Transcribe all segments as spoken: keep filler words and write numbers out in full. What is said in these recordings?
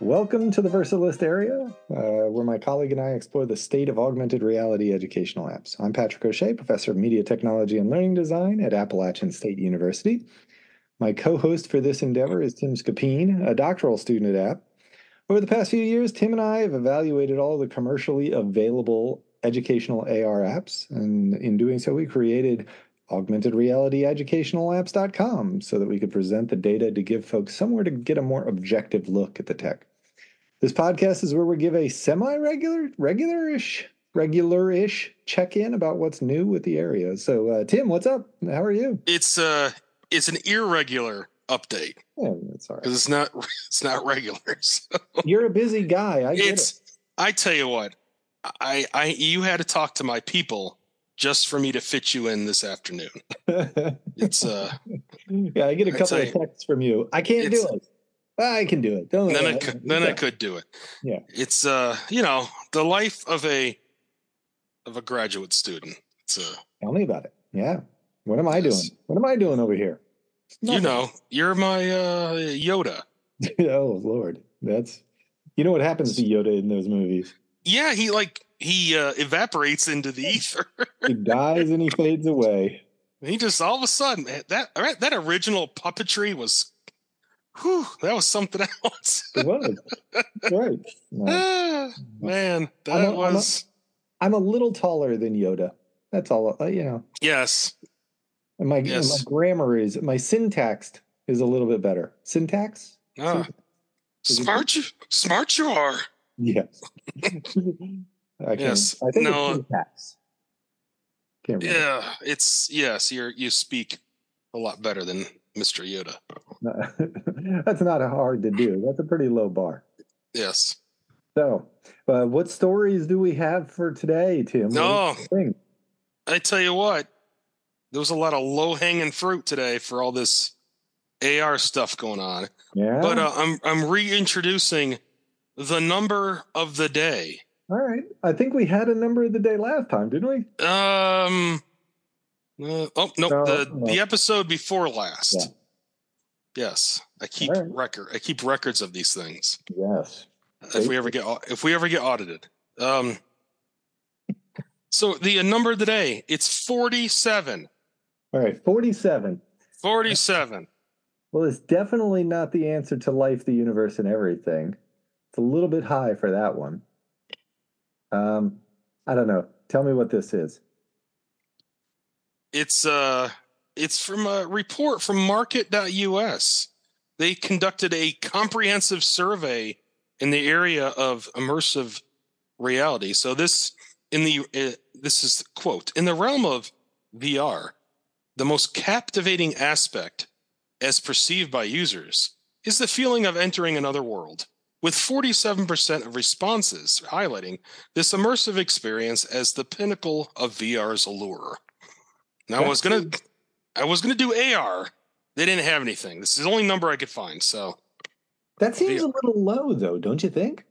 Welcome to the Versalist area, uh, where my colleague and I explore the state of augmented reality educational apps. I'm Patrick O'Shea, professor of media technology and learning design at Appalachian State University. My co-host for this endeavor is Tim Scapine, a doctoral student at App. Over the past few years, Tim and I have evaluated all the commercially available educational A R apps, and in doing so, we created augmented reality educational apps dot com so that we could present the data to give folks somewhere to get a more objective look at the tech. This podcast is where we give a semi-regular, regular-ish, regular-ish check-in about what's new with the area. So, uh, Tim, what's up? How are you? It's uh, it's an irregular update. Yeah, that's all right. Because it's not, it's not regular. So. You're a busy guy. I get it's. it. I tell you what, I, I, you had to talk to my people just for me to fit you in this afternoon. It's uh, yeah, I get a couple of texts from you. I can't do it. I can do it. Don't then I could, then I could do it. Yeah. It's uh, you know, the life of a of a graduate student. It's uh, Tell me about it. Yeah. What am I yes. doing? What am I doing over here? You know, you're my uh, Yoda. Oh Lord, that's you know what happens to Yoda in those movies. Yeah, he like he uh, evaporates into the ether. He dies and he fades away. He just all of a sudden that that original puppetry was. Whew, that was something else. It was. Right. No. Ah, man, that I'm a, was... I'm a, I'm a little taller than Yoda. That's all, uh, you know. Yes. And my, yes. and my grammar is, my syntax is a little bit better. Syntax? Ah. Smart you, smart you are. Yes. I yes. I think no. it's syntax. Can't yeah, it's, yes, you're, you speak a lot better than Mister Yoda. That's not hard to do. That's a pretty low bar. Yes. So, uh, what stories do we have for today, Tim? No, I tell you what, there was a lot of low-hanging fruit today for all this A R stuff going on. Yeah. But uh, I'm I'm reintroducing the number of the day. All right. I think we had a number of the day last time, didn't we? Um. Uh, oh no, no, the no. the episode before last. Yeah. Yes, I keep right. record. I keep records of these things. Yes. If we ever get if we ever get audited. Um. So the number of the day, it's forty-seven. All right, forty-seven. forty-seven. Well, it's definitely not the answer to life, the universe, and everything. It's a little bit high for that one. Um, I don't know. Tell me what this is. It's uh, it's from a report from market dot U S. They conducted a comprehensive survey in the area of immersive reality. So this in the uh, this is quote in the realm of V R, the most captivating aspect, as perceived by users, is the feeling of entering another world, with forty-seven percent of responses highlighting this immersive experience as the pinnacle of V R's allure. Now, I was gonna, I was gonna do A R. They didn't have anything. This is the only number I could find. So that seems V R. A little low, though, don't you think?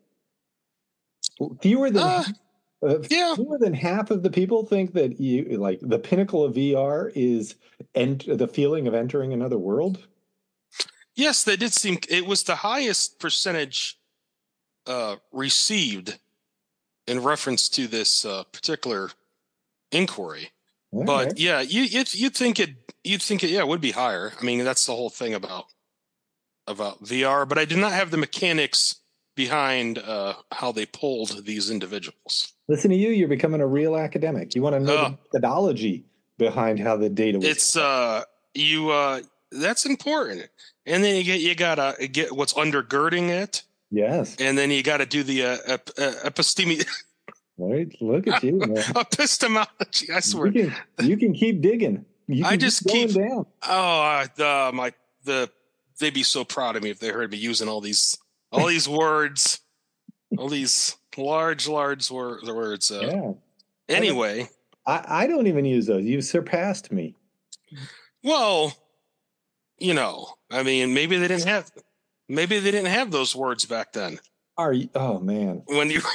Fewer than uh, uh, yeah. fewer than half of the people think that you like the pinnacle of V R is ent- the feeling of entering another world. Yes, they did seem. It was the highest percentage uh, received in reference to this uh, particular inquiry. All but right. yeah, you you'd, you'd think it. You'd think it. Yeah, it would be higher. I mean, that's the whole thing about about V R. But I did not have the mechanics behind uh, how they polled these individuals. Listen to you. You're becoming a real academic. You want to know uh, the methodology behind how the data was. It's uh, you. Uh, that's important. And then you get you gotta get what's undergirding it. Yes. And then you got to do the uh, ep- uh, episteme. Right. Look at you, man. Epistemology. I swear. You can, you can keep digging. You can I just keep, keep going down. Oh, the my the they'd be so proud of me if they heard me using all these all these words, all these large, large wor- words. Uh, yeah. Anyway, I, I don't even use those. You've surpassed me. Well, you know, I mean, maybe they didn't have, maybe they didn't have those words back then. Are you? Oh man, when you,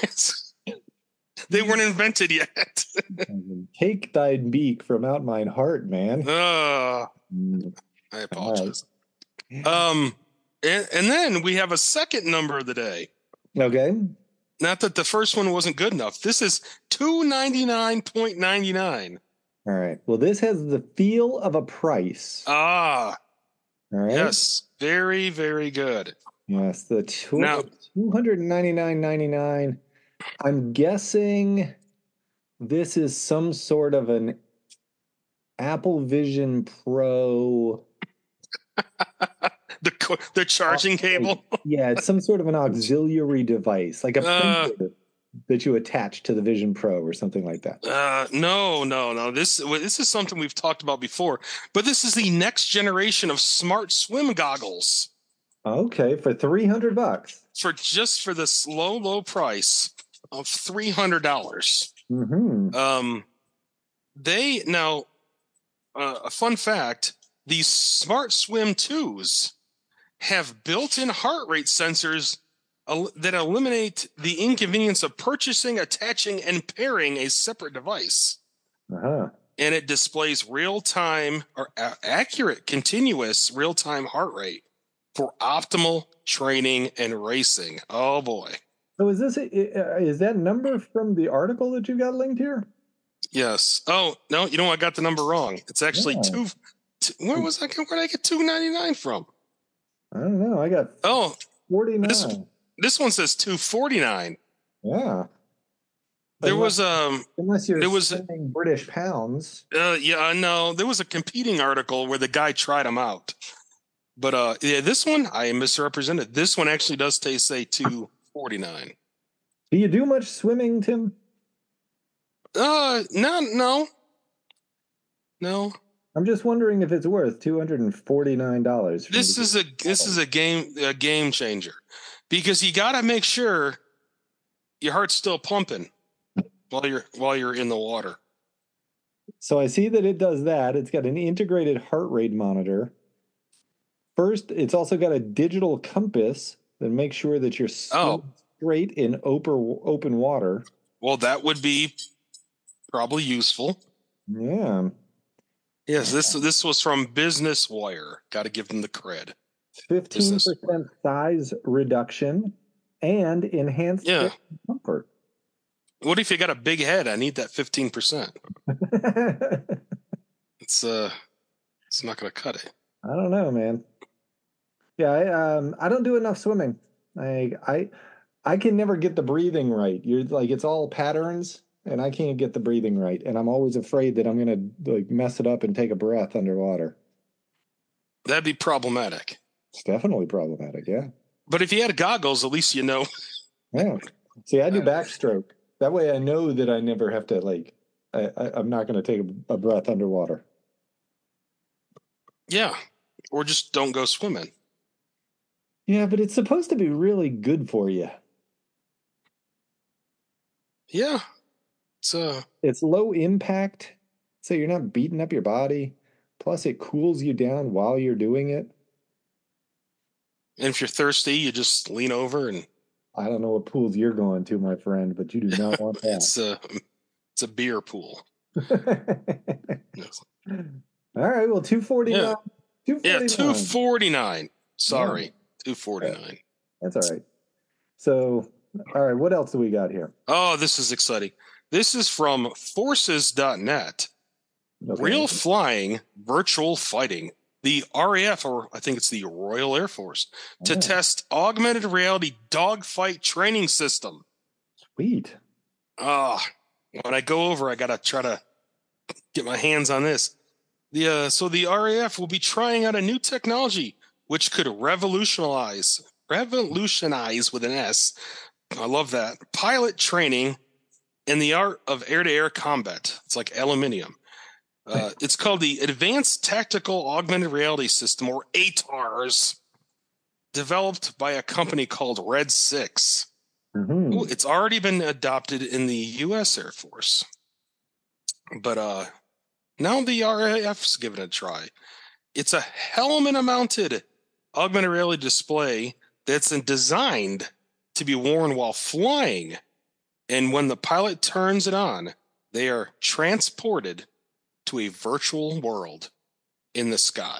they weren't invented yet. Take thy beak from out mine heart, man. Uh, I apologize. Right. Um, And, and then we have a second number of the day. Okay. Not that the first one wasn't good enough. This is two ninety-nine ninety-nine. All right. Well, this has the feel of a price. Ah, All right. yes. Very, very good. Yes, the two, Now, two ninety-nine ninety-nine. I'm guessing this is some sort of an Apple Vision Pro. the co- the charging cable. Yeah, it's some sort of an auxiliary device, like a Uh, printer that you attach to the Vision Pro or something like that. uh, no, no, no. This this is something we've talked about before, but this is the next generation of smart swim goggles Okay, for three hundred bucks. for just for this low, low price of three hundred dollars. Mm-hmm. Um, they now uh, a fun fact: these Smart Swim twos have built-in heart rate sensors el- that eliminate the inconvenience of purchasing, attaching, and pairing a separate device. Uh-huh. And it displays real-time or a- accurate, continuous real-time heart rate for optimal training and racing. Oh boy! So is this is that number from the article that you got linked here? Yes. Oh no, you know what? I got the number wrong. It's actually Yeah. two. two where was I? Where did I get two ninety nine from? I don't know. I got Oh, forty-nine. this this one says two forty nine. Yeah. There unless, was um. unless you're there was spending British pounds. Uh, yeah, no, there was a competing article where the guy tried them out. But uh, yeah, this one I misrepresented. This one actually does say say two forty nine. Do you do much swimming, Tim? Uh, no, no, no. I'm just wondering if it's worth two hundred and forty nine dollars. This is a this is a game a game changer, because you got to make sure your heart's still pumping while you're while you're in the water. So I see that it does that. It's got an integrated heart rate monitor. First, it's also got a digital compass that makes sure that you're Oh. straight in open open water. Well, that would be probably useful. Yeah. Yes, this this was from Business Wire. Got to give them the cred. fifteen percent size reduction and enhanced Yeah. comfort. What if you got a big head? I need that fifteen percent. It's uh, it's not going to cut it. I don't know, man. Yeah, I, um, I don't do enough swimming. I, I, I can never get the breathing right. You're like, it's all patterns, and I can't get the breathing right. And I'm always afraid that I'm gonna like mess it up and take a breath underwater. That'd be problematic. It's definitely problematic. Yeah. But if you had goggles, at least you know. Yeah. See, I do backstroke. That way, I know that I never have to like. I, I, I'm not going to take a, a breath underwater. Yeah, or just don't go swimming. Yeah, but it's supposed to be really good for you. Yeah, it's uh, it's low impact, so you're not beating up your body. Plus, it cools you down while you're doing it. And if you're thirsty, you just lean over and. I don't know what pools you're going to, my friend, but you do not want that. it's a, it's a beer pool. Yes. All right, well, two forty-nine. Yeah, yeah two forty-nine. Sorry, yeah. two forty-nine. That's all right. So, all right, what else do we got here? Oh, this is exciting. This is from forces dot net. Okay. Real flying, virtual fighting. The R A F, or I think it's the Royal Air Force, to oh. test augmented reality dogfight training system. Sweet. Ah, uh, when I go over, I gotta try to get my hands on this. The uh, so the R A F will be trying out a new technology which could revolutionize, revolutionize with an S. I love that. Pilot training in the art of air-to-air combat. It's like aluminium. Uh, it's called the Advanced Tactical Augmented Reality System, or A TARS, developed by a company called Red Six. Mm-hmm. Ooh, it's already been adopted in the U S Air Force. But uh, now the R A F's giving it a try. It's a helmet-mounted augmented reality display that's designed to be worn while flying. And when the pilot turns it on, they are transported to a virtual world in the sky.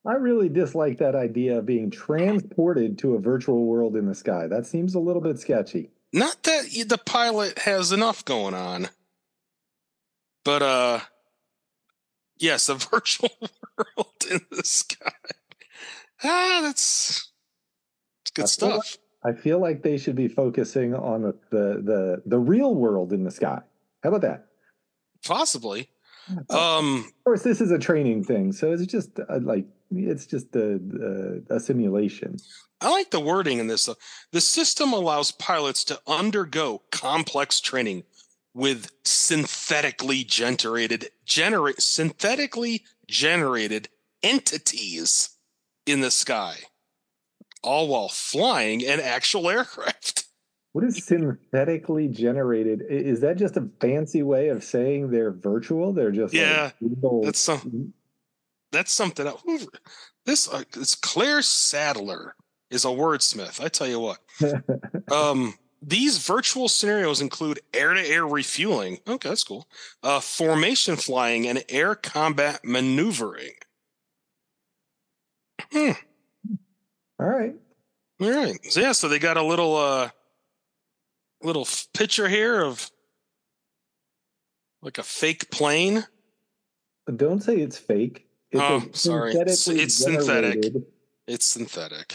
I really dislike that idea of being transported to a virtual world in the sky. That seems a little bit sketchy. Not that the pilot has enough going on, but uh, yes, a virtual world in the sky. Ah, that's, that's good I feel stuff. like, I feel like they should be focusing on the, the the the real world in the sky. How about that? Possibly. Uh, of Um, course, this is a training thing, so it's just uh, like it's just a, a a simulation. I like the wording in this. Though. The system allows pilots to undergo complex training with synthetically generated generate synthetically generated entities in the sky, all while flying an actual aircraft. What is synthetically generated? I- Is that just a fancy way of saying they're virtual? They're just like Yeah, real. that's some that's something else. Who- This uh, this Claire Sadler is a wordsmith. I tell you what. Um, these virtual scenarios include air-to-air refueling. Okay, that's cool. Uh, formation flying and air combat maneuvering. Hmm. All right. All right. So yeah, so they got a little uh little f- picture here of like a fake plane. Don't say it's fake. It says Oh, sorry. It's, synthetically it's synthetic. generated. It's synthetic.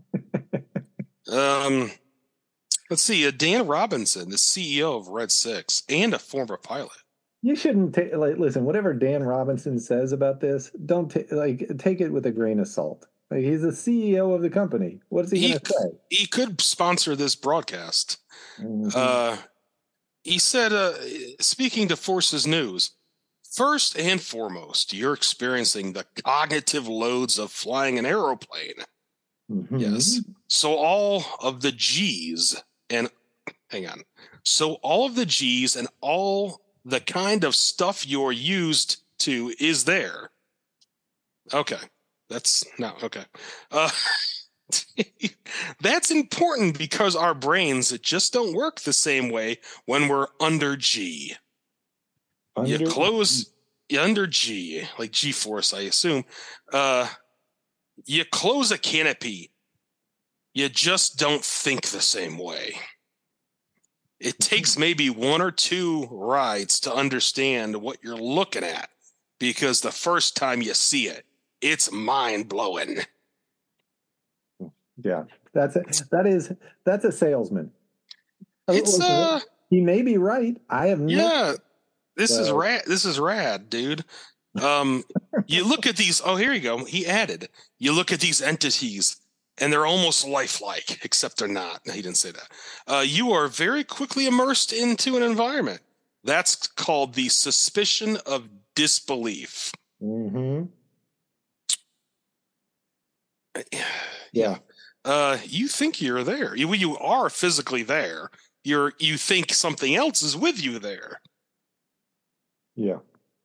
Um, let's see. Uh, Dan Robinson, the C E O of Red Six and a former pilot. You shouldn't take like listen. Whatever Dan Robinson says about this, don't ta- like take it with a grain of salt. Like he's the C E O of the company. What is he He going to say? he could sponsor this broadcast. Mhm. Uh, he said, uh, speaking to Forces News, first and foremost, you're experiencing the cognitive loads of flying an aeroplane. Mhm. Yes. So all of the G's and hang on. So all of the G's and all the kind of stuff you're used to is there. Okay. That's no okay. Uh, that's important because our brains just don't work the same way when we're under G. You Under close you under G, like G force, I assume. Uh, you close a canopy. You just don't think the same way. It takes maybe one or two rides to understand what you're looking at because the first time you see it, it's mind blowing. yeah, that's it. That is that's a salesman. Oh, It's listen, uh he may be right. I have no. yeah, this is But rad. This is rad, dude. Um, you look at these. Oh, here you go. He added. You look at these entities, and they're almost lifelike, except they're not. He didn't say that. Uh, you are very quickly immersed into an environment. That's called the suspicion of disbelief. hmm Yeah. yeah, Uh, you think you're there. You, you are physically there. You're you think something else is with you there. yeah.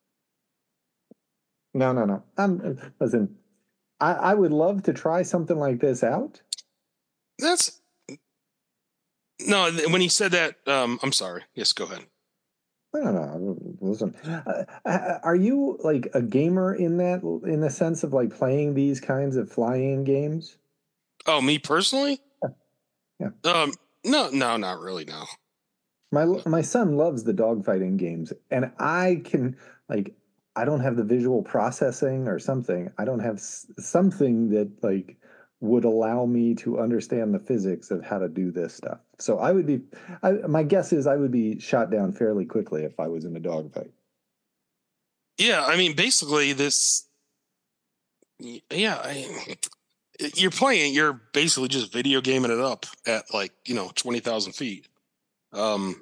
No, no, no. I'm listen. I, I would love to try something like this out. That's no. When he said that, um, I'm sorry. Yes, go ahead. I don't know. Listen, uh, uh, are you like a gamer in that, in the sense of like playing these kinds of flying games? Oh, me personally? Yeah. Um, no, no, not really. No. My my son loves the dogfighting games, and I can like I don't have the visual processing or something. I don't have s- something that like would allow me to understand the physics of how to do this stuff. So I would be, I, my guess is I would be shot down fairly quickly if I was in a dogfight. Yeah, I mean, basically, this. Yeah, I, you're playing. You're basically just video gaming it up at like you know twenty thousand feet. Um,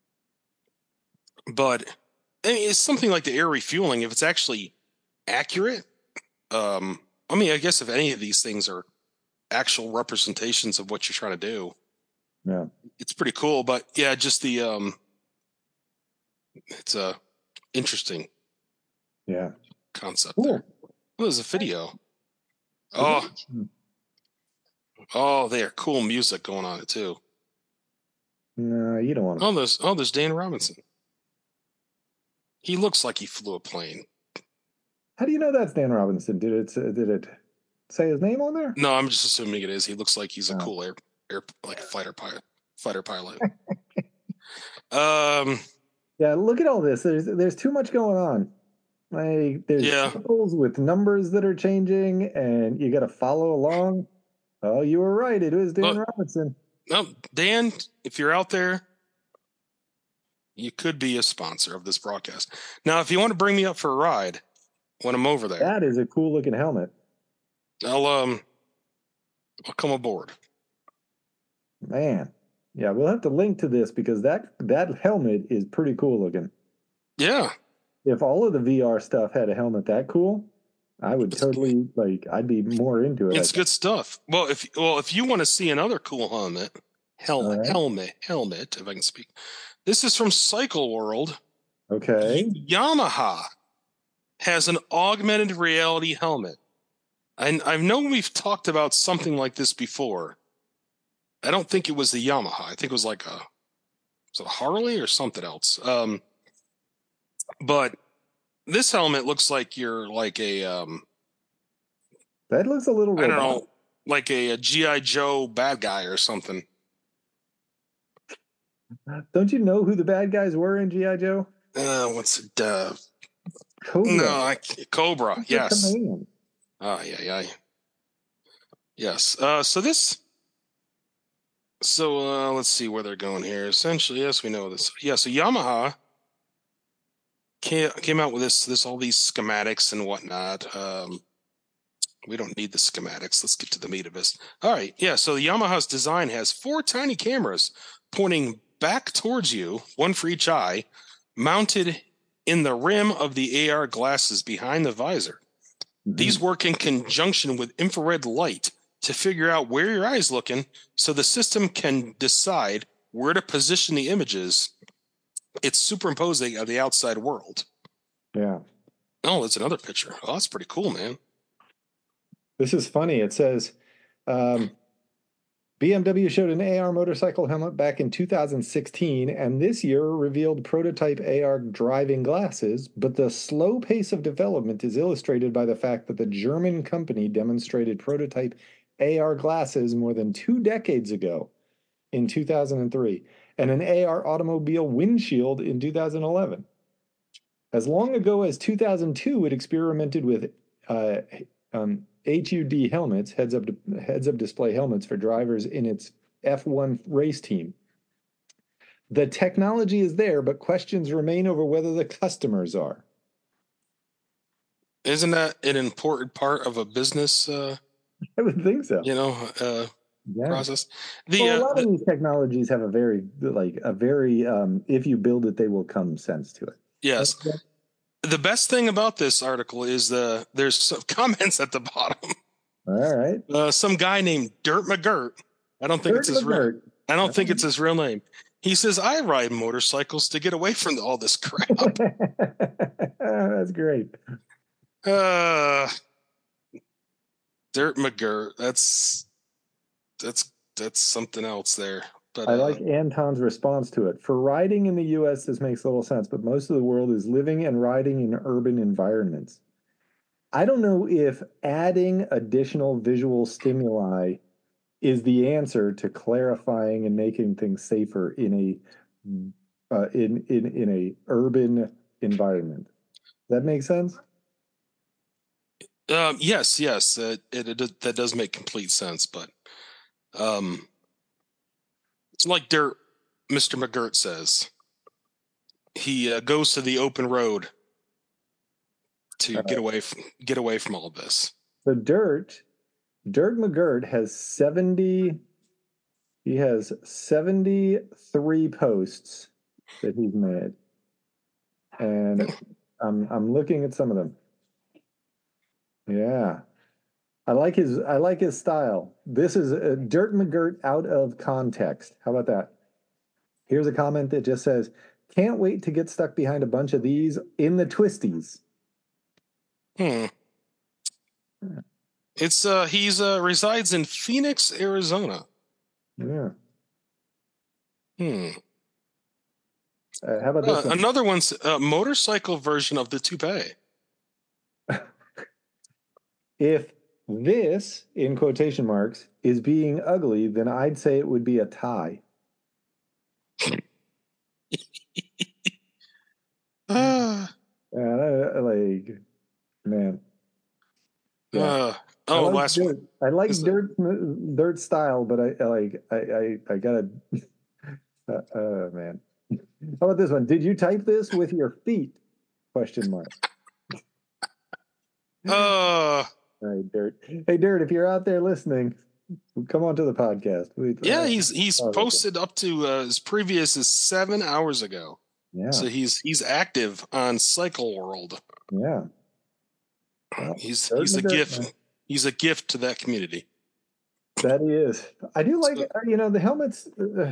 but I mean, it's something like the air refueling. If it's actually accurate, um, I mean, I guess if any of these things are actual representations of what you're trying to do, Yeah. it's pretty cool. But yeah, just the um, it's a interesting Yeah. concept Cool. there. Oh, there's a video. Is Oh, it? Hmm. oh, there, cool music going on it too. No, you don't want to. Oh, there's oh, there's Dan Robinson. He looks like he flew a plane. How do you know that's Dan Robinson? Did it? Did it? say his name on there? No, I'm just assuming it is. He looks like he's a Oh. cool air, air like a fighter pilot. Fighter pilot. um. Yeah, look at all this. There's there's too much going on. Like there's Yeah. tables with numbers that are changing, and you got to follow along. Oh, you were right. It was Dan Look, Robinson. no, Dan, if you're out there, you could be a sponsor of this broadcast. Now, if you want to bring me up for a ride when I'm over there, That is a cool looking helmet. I'll um, I'll come aboard. Man, yeah, we'll have to link to this because that that helmet is pretty cool looking. Yeah. If all of the V R stuff had a helmet that cool, I would totally like. I'd be more into it. It's good stuff. Well, if well, if you want to see another cool helmet, helmet, right. helmet, helmet, if I can speak, this is from Cycle World. Okay. Yamaha has an augmented reality helmet. And I know we've talked about something like this before. I don't think it was the Yamaha. I think it was like a, was it a Harley or something else. Um, but this helmet looks like you're like a um, That looks a little I don't robotic. know, like a, a G I Joe bad guy or something. Don't you know who the bad guys were in G I Joe? Uh, what's it? Uh, Cobra. no, I, Cobra. Cobra Yes. Command. Oh, yeah, yeah. Yes. Uh, so this. So uh, let's see where they're going here. Essentially, yes, we know this. Yeah. So Yamaha came, came out with this, this, all these schematics and whatnot. Um, we don't need the schematics. Let's get to the meat of this. All right. Yeah. So Yamaha's design has four tiny cameras pointing back towards you, one for each eye, mounted in the rim of the A R glasses behind the visor. Mm-hmm. These work in conjunction with infrared light to figure out where your eye's looking so the system can decide where to position the images it's superimposing of the outside world. Yeah. Oh, that's another picture. Oh, that's pretty cool, man. This is funny. It says um, B M W showed an A R motorcycle helmet back in two thousand sixteen, and this year revealed prototype A R driving glasses, but the slow pace of development is illustrated by the fact that the German company demonstrated prototype A R glasses more than two decades ago in two thousand three, and an A R automobile windshield in two thousand eleven. As long ago as two thousand two, it experimented with uh, um, H U D helmets, heads-up heads-up display helmets for drivers in its F one race team. The technology is there, but questions remain over whether the customers are. Isn't that an important part of a business? Uh, I would think so. You know, uh, yeah. process. The, well, a lot uh, of the, these technologies have a very, like, a very, um, if you build it, they will come sense to it. Yes. Okay. The best thing about this article is the there's some comments at the bottom. All right. Uh, some guy named Dirt McGirt. I don't think Dirt it's his McGirt. real. I don't think it's his real name. He says, "I ride motorcycles to get away from all this crap." That's great. Uh, Dirt McGirt. That's that's that's something else there. But, I like uh, Anton's response to it. For riding in the U S, this makes little sense, but most of the world is living and riding in urban environments. I don't know if adding additional visual stimuli is the answer to clarifying and making things safer in a uh, in in in a urban environment. Does that make sense? Um, yes, yes, uh, it, it that does make complete sense, but um, it's like Dirt. Mister McGirt says he uh, goes to the open road to right. get away from get away from all of this. So Dirt, Dirt McGirt has seventy. He has seventy-three posts that he's made, and I'm I'm looking at some of them. Yeah, I like his I like his style. This is a Dirt McGirt out of context. How about that? Here's a comment that just says, "Can't wait to get stuck behind a bunch of these in the twisties." Hmm. Yeah. It's uh he's uh resides in Phoenix, Arizona. Yeah. Hmm. Uh, how about this uh, one? Another one's a motorcycle version of the toupee. If this, in quotation marks, is being ugly, then I'd say it would be a tie. uh, Uh, like, man. Yeah. uh, I oh, like last one. dirt. I like This is- dirt, dirt style, but I, I like, I, I, I gotta. Uh, oh man. How about this one? Did you type this with your feet? Question mark. Uh, All right, Dirt. Hey, Dirt, if you're out there listening, come on to the podcast. We, yeah, uh, he's he's oh, posted up to uh, as previous as seven hours ago. yeah, So he's he's active on Cycle World. yeah. Well, He's Dirt he's in a the dirt, gift. man. He's a gift to that community. That he is. I do like, So, uh, you know, the helmets. Uh,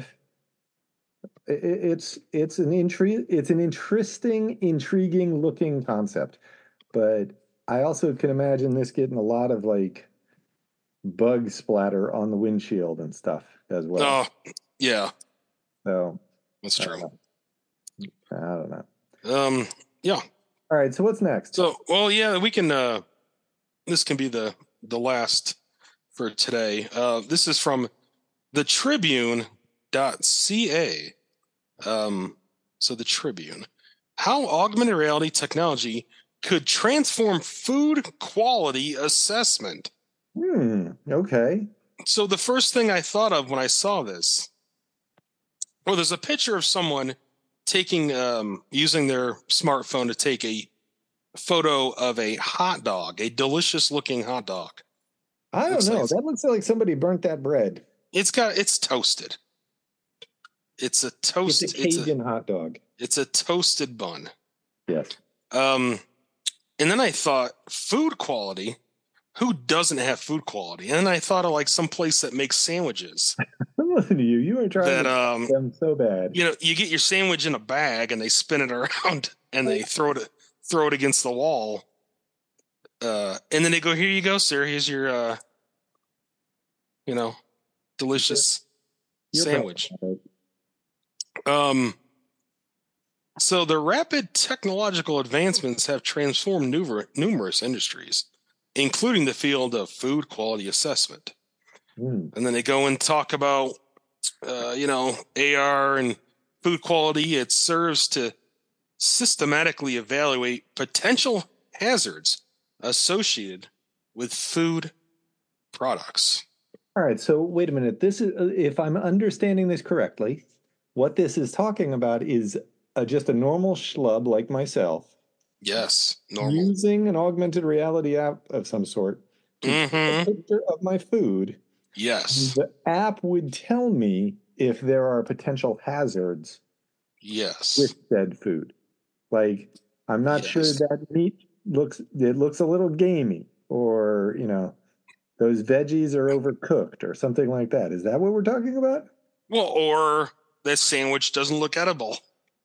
it, it's it's an intri- It's an interesting, intriguing looking concept, but I also can imagine this getting a lot of like bug splatter on the windshield and stuff as well. oh, yeah, So that's I true. don't know. I don't know. Um, yeah. All right. So what's next? So, well, yeah, we can. Uh, this can be the the last for today. Uh, this is from the Tribune dot C A. Um, so the Tribune, how augmented reality technology could transform food quality assessment. Hmm. Okay. So the first thing I thought of when I saw this, well, there's a picture of someone taking, um, using their smartphone to take a photo of a hot dog, a delicious looking hot dog. I don't Looks like know. it's, That looks like somebody burnt that bread. it's got, it's toasted. It's a It's toast. a It's a, Cajun hot dog. it's a toasted bun. Yes. Um, and then I thought food quality. Who doesn't have food quality? And then I thought of like some place that makes sandwiches Listen to you. You are trying that, to um, them so bad. you know, you get your sandwich in a bag and they spin it around and they throw it, throw it against the wall. Uh, and then they go, here you go, sir. Here's your, uh, you know, delicious You're sandwich. probably right. Um, so the rapid technological advancements have transformed numer- numerous industries, including the field of food quality assessment. Hmm. And then they go and talk about, uh, you know, A R and food quality. It serves to systematically evaluate potential hazards associated with food products. All right. So wait a minute. This is, uh, if I'm understanding this correctly, what this is talking about is uh, just a normal schlub like myself Yes, normal. using an augmented reality app of some sort to take a Mm-hmm. picture of my food. Yes, The app would tell me if there are potential hazards yes, with said food. Like, I'm not sure yes. that meat looks, it looks a little gamey, or, you know, those veggies are overcooked or something like that. Is that what we're talking about? Well, or that sandwich doesn't look edible.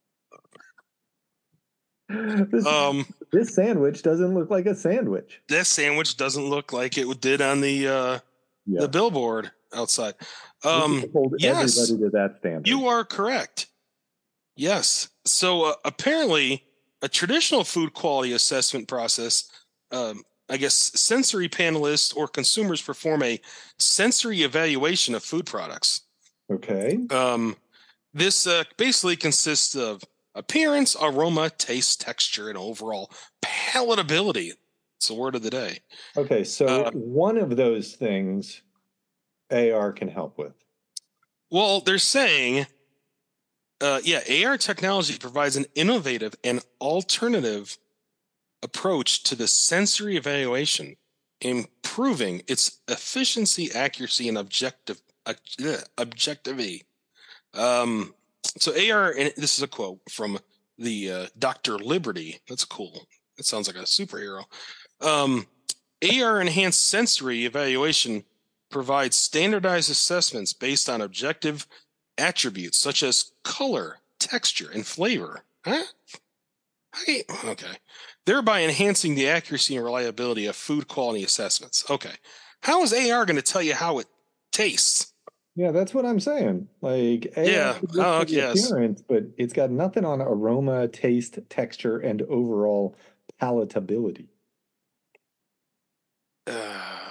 This, Um, this sandwich doesn't look like a sandwich. that sandwich doesn't look like it did on the uh, Yeah. the billboard outside. We Um, should hold yes, everybody to that standard. you are correct. Yes. So uh, apparently, a traditional food quality assessment process, um, I guess sensory panelists or consumers perform a sensory evaluation of food products. Okay. Um, this uh, basically consists of appearance, aroma, taste, texture, and overall palatability. It's the word of the day. Okay. So Uh, one of those things A R can help with. Well, they're saying, uh, yeah, A R technology provides an innovative and alternative approach to the sensory evaluation, improving its efficiency, accuracy, and objective uh, objectivity. Um, so A R, and this is a quote from the uh, Doctor Liberty. That's cool. That sounds like a superhero. Um, A R enhanced sensory evaluation provides standardized assessments based on objective attributes such as color, texture, and flavor. Huh? I, okay. Thereby enhancing the accuracy and reliability of food quality assessments. Okay. How is A R going to tell you how it tastes? Yeah, that's what I'm saying. Like A R Yeah. could look Oh, for the yes. appearance, but it's got nothing on aroma, taste, texture, and overall palatability. Uh,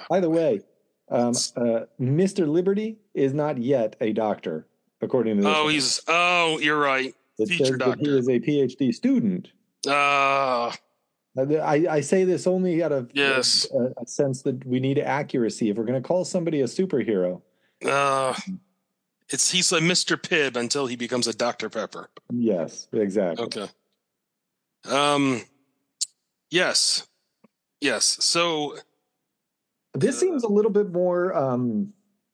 By the way, um, uh, Mister Liberty is not yet a doctor, according to this. Oh, he's. Oh, you're right. It Future says that he doctor. is a PhD student. Uh, I, I say this only out of uh, yes. a, a sense that we need accuracy. If we're going to call somebody a superhero, Uh, it's he's like Mister Pibb until he becomes a Doctor Pepper. yes, exactly. Okay. Um. Yes. Yes. So This uh, seems a little bit more um,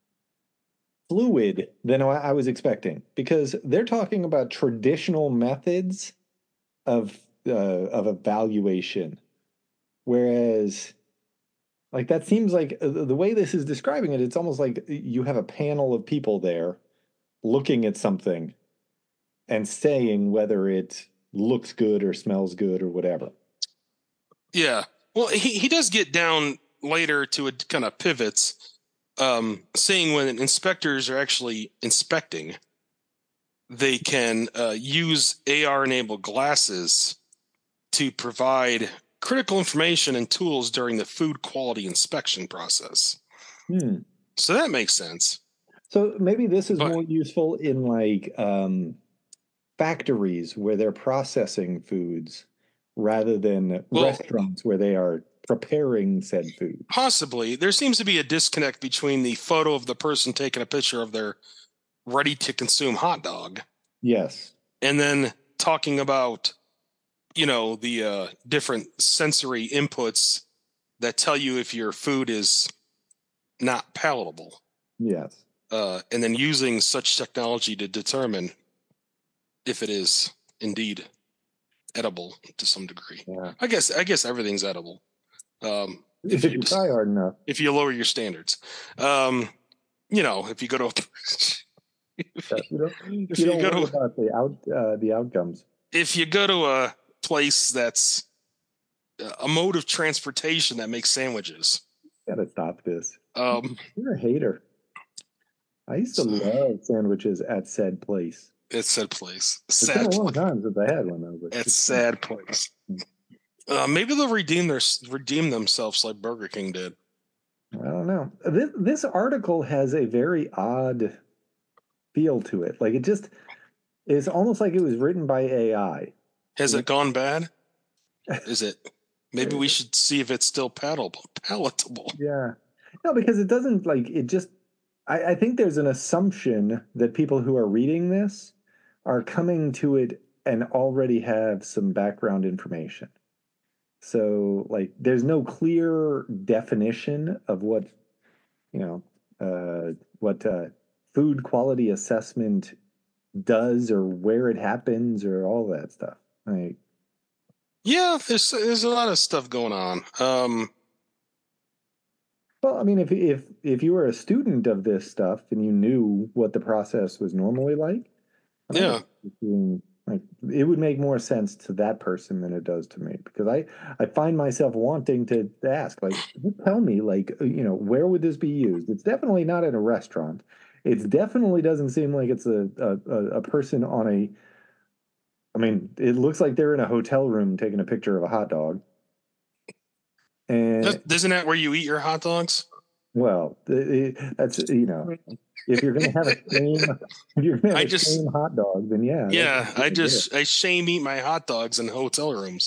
fluid than I I was expecting, because they're talking about traditional methods of uh, of evaluation, whereas like that seems like uh, the way this is describing it, it's almost like you have a panel of people there looking at something and saying whether it looks good or smells good or whatever. yeah. Well, he he does get down later to it kind of pivots, um, saying when inspectors are actually inspecting, they can uh, use A R-enabled glasses to provide critical information and tools during the food quality inspection process. Hmm. So that makes sense. So maybe this is But more useful in like um, factories where they're processing foods rather than well, restaurants where they are preparing said food. possibly there seems to be a disconnect between the photo of the person taking a picture of their ready to consume hot dog Yes. and then talking about, you know, the uh, different sensory inputs that tell you if your food is not palatable. Yes. Uh, and then using such technology to determine if it is indeed edible to some degree. Yeah. I guess I guess everything's edible. Um, if If you you try hard enough. if you lower your standards, um, you know, if you go to if Uh, you, You don't, if you you don't go worry to about the out uh, the outcomes. if you go to a place that's a mode of transportation that makes sandwiches, Gotta stop this. um, You're a hater. I used to so love sandwiches at said place. it's sad place, It's been a sad long place, time since I had one though, but it's it's been, sad place. Uh, maybe they'll redeem their redeem themselves like Burger King did. I don't know. This this article has a very odd feel to it. Like it just it's almost like it was written by A I. Has it gone bad? Is it? Maybe we should see if it's still palatable. Palatable. Yeah. No, because it doesn't like it just I, I think there's an assumption that people who are reading this are coming to it and already have some background information. So like there's no clear definition of what, you know, uh, what uh, food quality assessment does or where it happens or all that stuff. Like, Yeah, there's there's a lot of stuff going on. Um, well, I mean, if if if you were a student of this stuff and you knew what the process was normally like, I don't yeah, know, being, like it would make more sense to that person than it does to me because I I find myself wanting to ask, like, tell me, like, uh, you know, where would this be used? It's definitely not in a restaurant. It definitely doesn't seem like it's a a, a person on a. I mean, it looks like they're in a hotel room taking a picture of a hot dog. And that, isn't that where you eat your hot dogs? well, it, that's you know, if you're going to have a shame, if you're going to I have a just shame hot dog, then yeah, yeah, that's I it. just I shame eat my hot dogs in hotel rooms.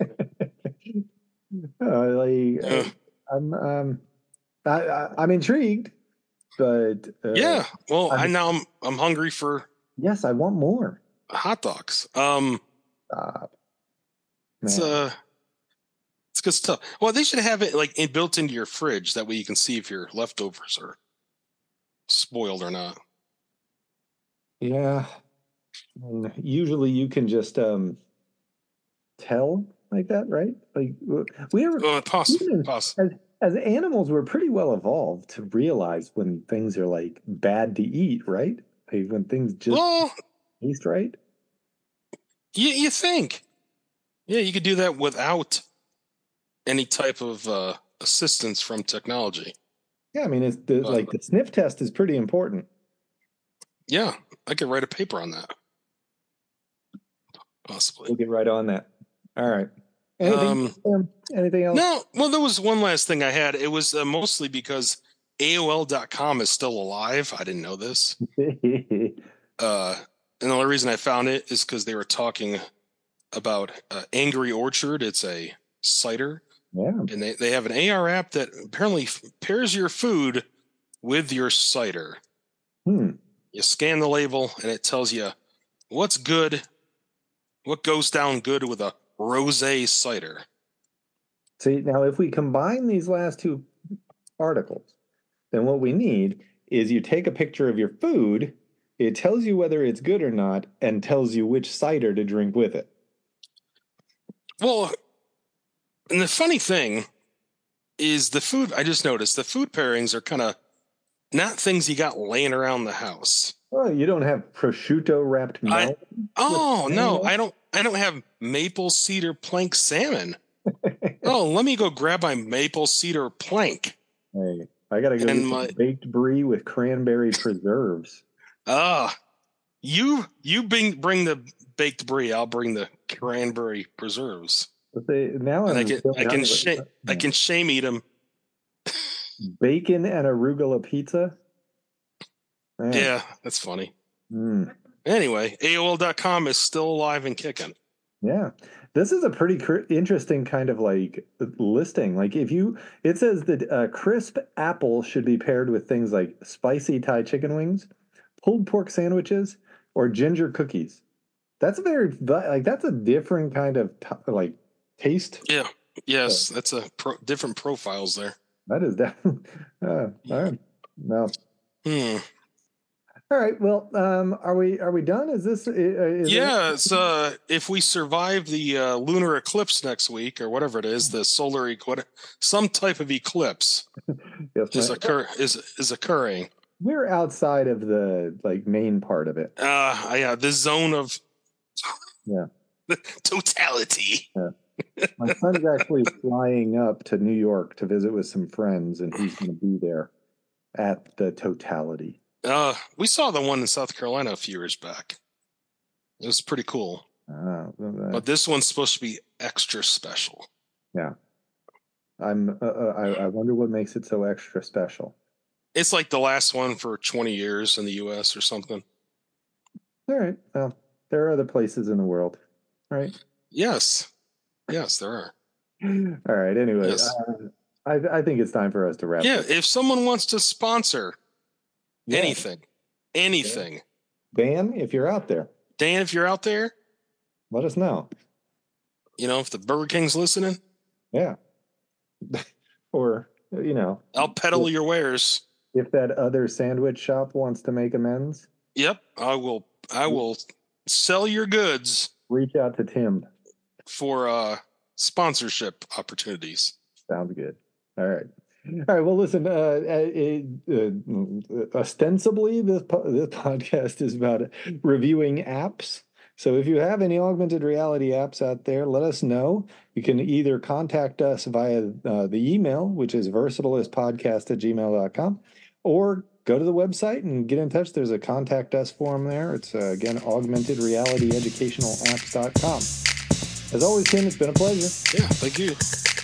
Uh, like Uh, uh, I'm um I, I I'm intrigued, but uh, yeah, well, I I'm now I'm I'm hungry for yes, I want more. hot dogs. Um, Uh, it's man, uh it's good stuff. Well, they should have it like in, built into your fridge. That way you can see if your leftovers are spoiled or not. yeah. And usually you can just um tell like that, right? Like we ever Uh, possible, even possible. as as animals, we're pretty well evolved to realize when things are like bad to eat, right? Like when things just Well, taste right. you you think? Yeah, you could do that without any type of uh, assistance from technology. Yeah, I mean, it's the But like the sniff test is pretty important. yeah, I could write a paper on that, possibly. We'll get right on that. All right. Anything? Um, Um, anything else? no, well, there was one last thing I had. It was uh, mostly because A O L dot com is still alive. I didn't know this. Uh, and the only reason I found it is because they were talking about uh, Angry Orchard. It's a cider, Yeah. and they, they have an A R app that apparently f- pairs your food with your cider. Hmm. You scan the label, and it tells you what's good, what goes down good with a rosé cider. See, now if we combine these last two articles, then what we need is you take a picture of your food, it tells you whether it's good or not, and tells you which cider to drink with it. Well, and the funny thing is the food, I just noticed the food pairings are kind of not things you got laying around the house. Well, you don't have prosciutto wrapped I, melon? oh, no, I don't, I don't have maple cedar plank salmon. Oh, let me go grab my maple cedar plank. Hey, I gotta go And get my- some baked brie with cranberry preserves. Ah, you you bring bring the baked brie. I'll bring the cranberry preserves. But they, now And I I'm can feeling I can hungry. shame I can shame eat them. Bacon and arugula pizza? Man. Yeah, that's funny. Mm. Anyway, A O L dot com is still alive and kicking. Yeah. This is a pretty cr- interesting kind of like listing. Like if you, it says that uh, crisp apple should be paired with things like spicy Thai chicken wings, pulled pork sandwiches, or ginger cookies. That's a very, like, that's a different kind of t- like taste. Yeah. Yes, that's a pro- different profiles there. That is definitely, uh, all right. No. Hmm. All right. Well, um, are we are we done? Is this? Is yeah, it? it's uh, if we survive the uh, lunar eclipse next week or whatever it is, the solar eclipse, some type of eclipse yes, is my, occur is is occurring. We're outside of the like main part of it. Uh yeah, the zone of yeah, the totality. Yeah. My son's actually flying up to New York to visit with some friends, and he's going to be there at the totality. Uh, we saw the one in South Carolina a few years back. It was pretty cool. Uh, but this one's supposed to be extra special. Yeah. I'm. Uh, I, I wonder what makes it so extra special. It's like the last one for twenty years in the U S or something. All right. Well, there are other places in the world, right? Yes. Yes, there are. All right. Anyway, yes. uh, I, I think it's time for us to wrap. Yeah. This. If someone wants to sponsor yeah. anything, anything, Dan, if you're out there, Dan, if you're out there, let us know. You know, if the Burger King's listening, yeah, or you know, I'll peddle if, your wares. If that other sandwich shop wants to make amends, yep, I will. I will sell your goods. Reach out to Tim for uh, sponsorship opportunities. Sounds good. All right. All right. Well, listen. Uh, uh, uh, ostensibly, this po- this podcast is about reviewing apps. So, if you have any augmented reality apps out there, let us know. You can either contact us via uh, the email, which is versatilispodcast at gmail dot com, or go to the website and get in touch. There's a contact us form there. It's uh, again augmented reality educational apps dot com. As always, Tim, it's been a pleasure. Yeah, thank you.